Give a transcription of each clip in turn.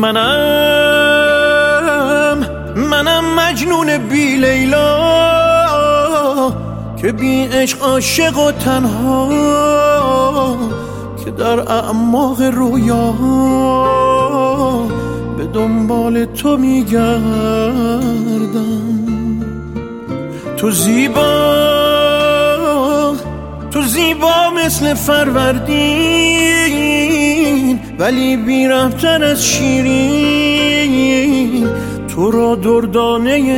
منم مجنون بی لیلا که بی عشق عاشق و تنها، که در اعماق رویا به دنبال تو میگردم. تو زیبا مثل فروردین، ولی بی‌رحم‌تر از شیرین. تو را دردانه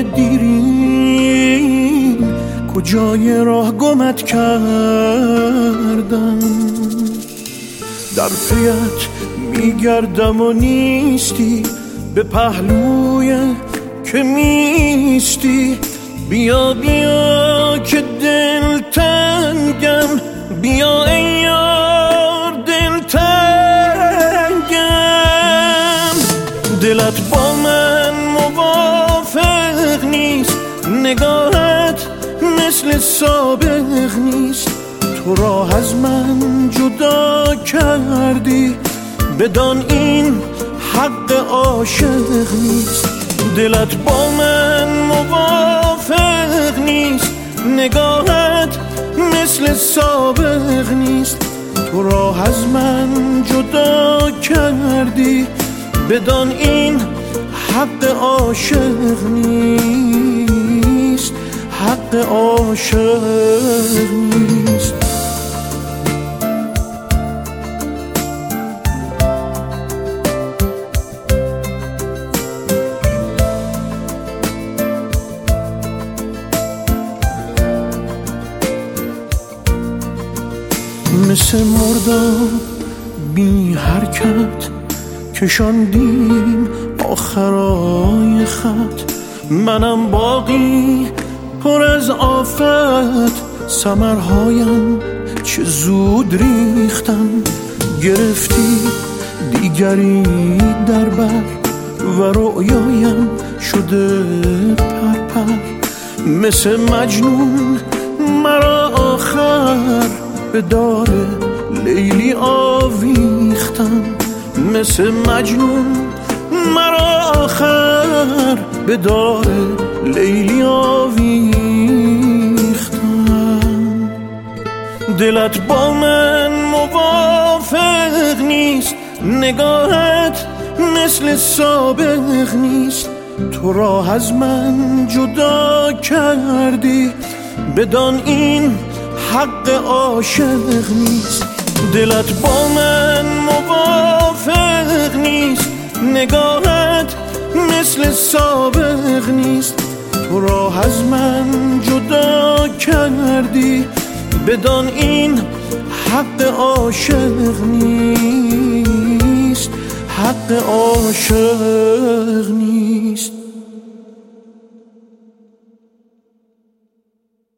دیرین، کجای راه گمت کردم. در پیت میگردم و نیستی، به پهلوی که میستی. بیا بیا که دل تنگم، بیا ای یار دل تنگم. دلت با من موافق نیست، نگاهت مثل سابق نیست. تو راه از من جدا کردی، بدان این حق عاشق نیست. دلت با من موافق نیست، نگاهت مثل سابق نیست. تو راه از من جدا کردی، بدان این حق عاشق نیست، حق عاشق نیست. مثل مرداب بی حرکت کشاندیم آخرای خط. منم باقی پر از آفت، ثمرهایم چه زود ریختن. گرفتی دیگری در بر و رؤیایم شده پرپر. مثل مجنون مرا آخر به دار لیلی آویختن. مثل مجنون مرا آخر به دار لیلی آویختن. دلت با من موافق نیست، نگاهت مثل سابق نیست. تو راه از من جدا کردی، بدان این حق عاشق نیست. دلت با من موافق نیست، نگاهت مثل سابق نیست. تو راه از من جدا کردی، بدان این حق عاشق نیست، حق عاشق نیست.